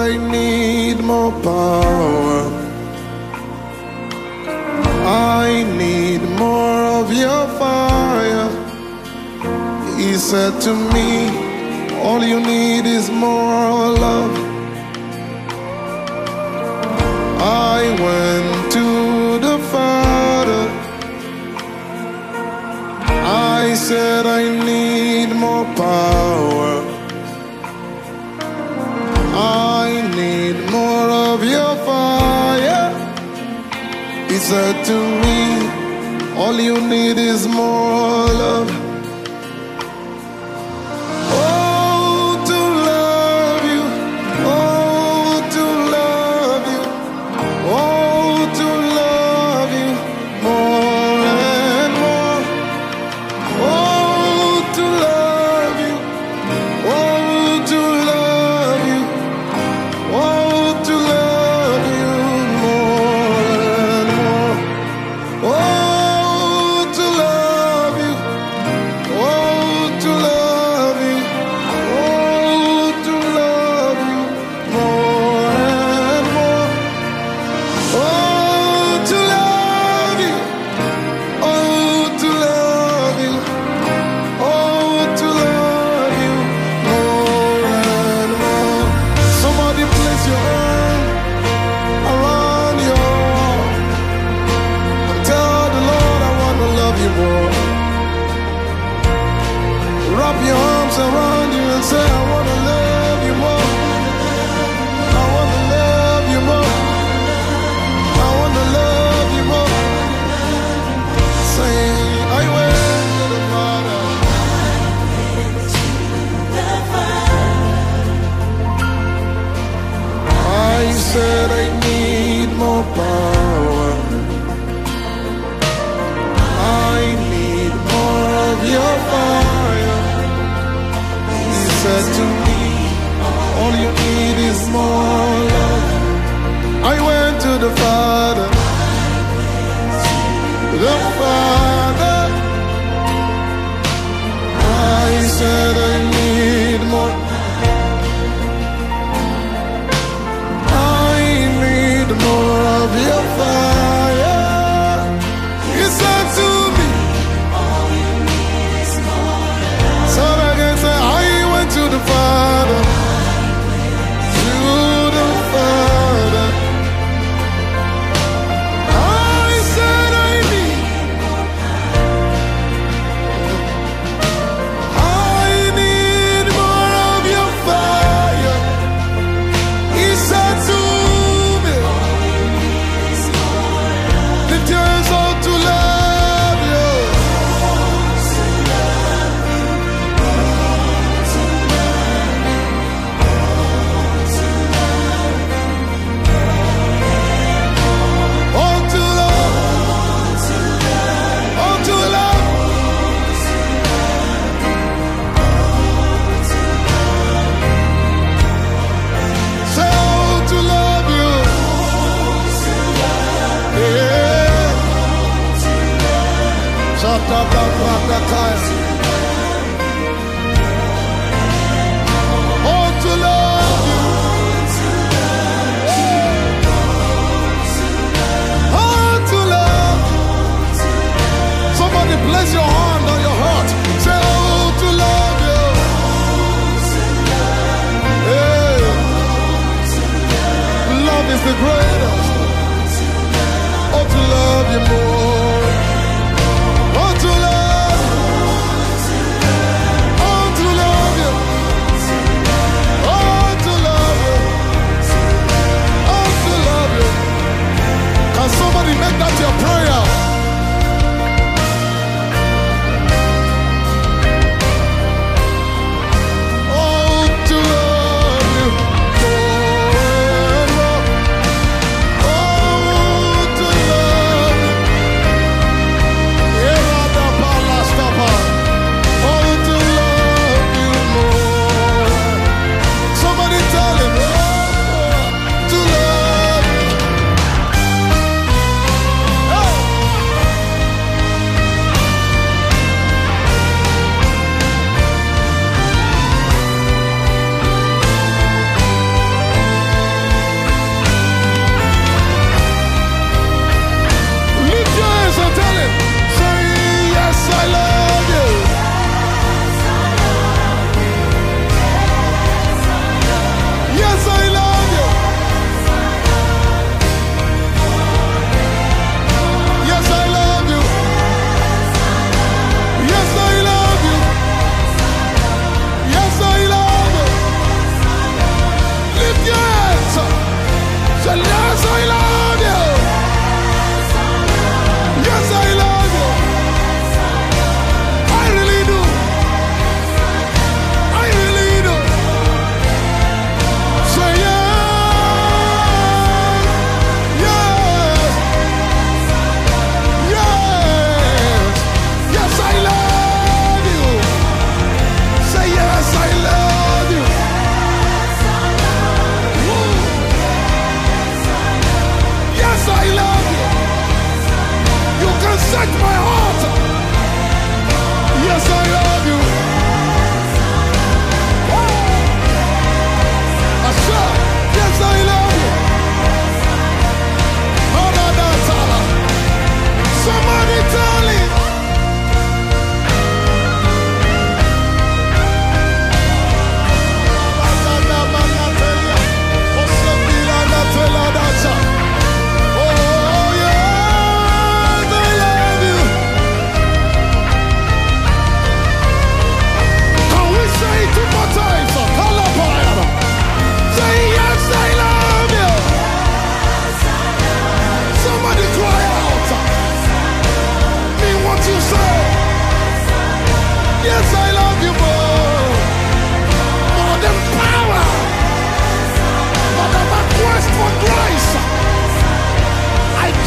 I need more power. I need more of your fire. He said to me, all you need is more love. I went to the Father. I said I need more power. I need more of your fire. He said to me, all you need is more love. Around you and say, I want to love you more. I want to love you more. I want to love you more. Say, I went to the Father. I said I need more power. I need more of your fire. Said to me, all you need is more love. I went to the Father, the Father. I said I need more. I need more of your fire. He said to me, all you need is more love. So I can say, to the Father, to the Father. I said I need more of your fire. He said to me, lift your hands out to love you. Somebody place your hand on your heart. Say, oh, to love you. Hey. Love is the greatest. Oh, to love you more. Oh, to love you.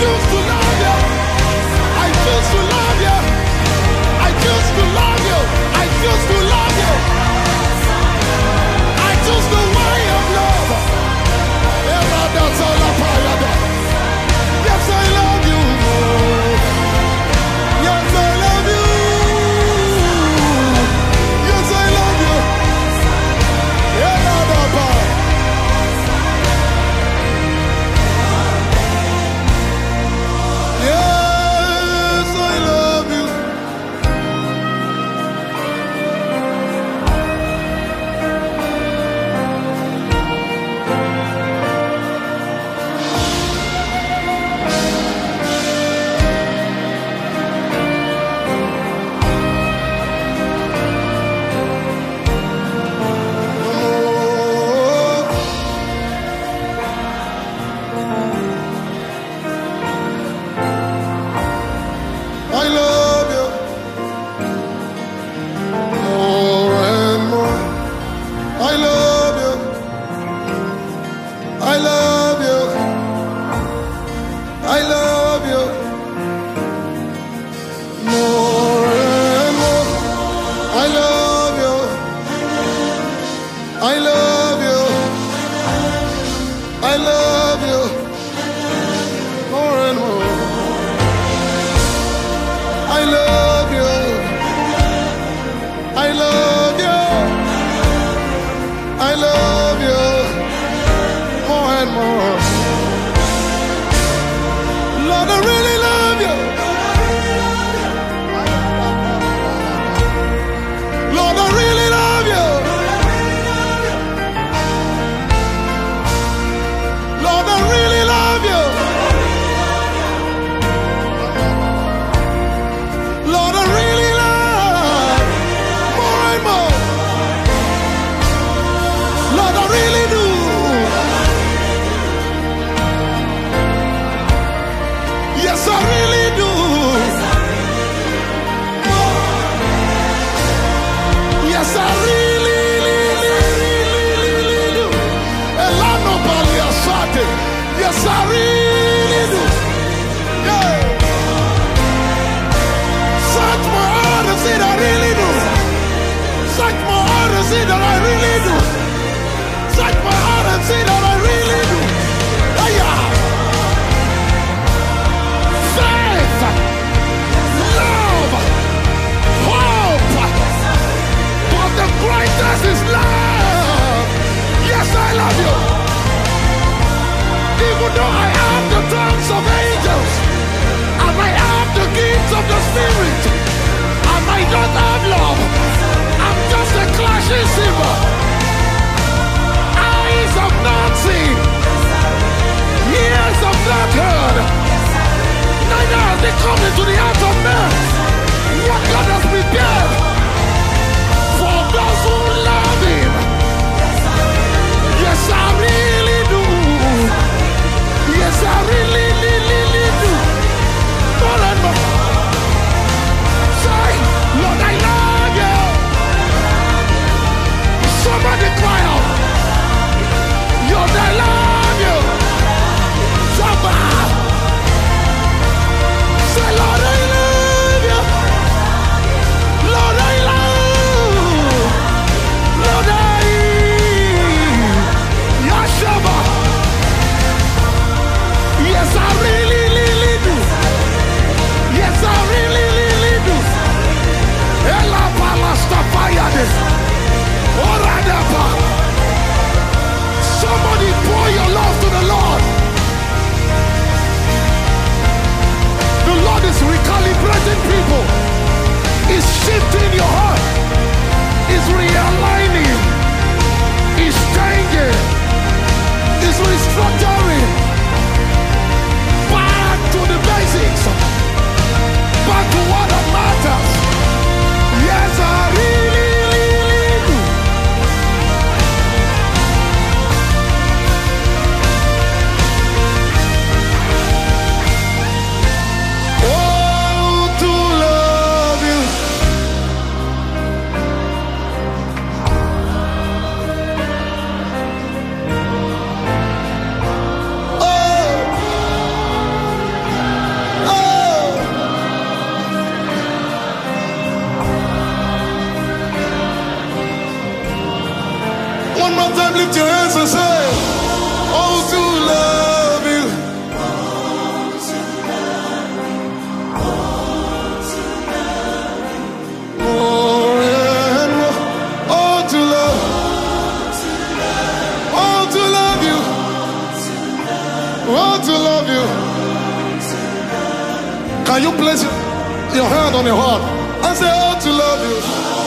choose to love you. I choose to love you. I choose to love you. I choose to love you. I choose the way of love. Yes, I love you. Yes, I love you. Yes, I love you. Yes, I love you. I love you more and more. I love you. I love you. I love you more and more. I love you. I love you. I love you more and more. I love you. I love you. I love you more and more. Lord, I really love you. Lord, I really love you. Lord, I really love you. Lord, I really love more and more. Lord, I really do. Yes, I really do. Yes, I really do. Elano Paliasate. Yes, I really do. Yeah. Search my heart and see that I really do. Search my heart and see that I really do. Search my heart and see that I really do. Faith, love, hope. But the greatest is love. Yes, I love you. Even though I have the tongues of angels, and I have the gifts of the Spirit, and I don't have love, I'm just a clashing cymbal. Eyes have not seen, ears have not heard, neither has they come into the heart of man what God has prepared for those who love Him. Yes, I really do. Yes, I really do. More and more. Say, Lord, I love you. Somebody cry out. Lord, I love you. Somebody say, Lord, I love you. love you. Can you place your hand on your heart and say, oh, to love you?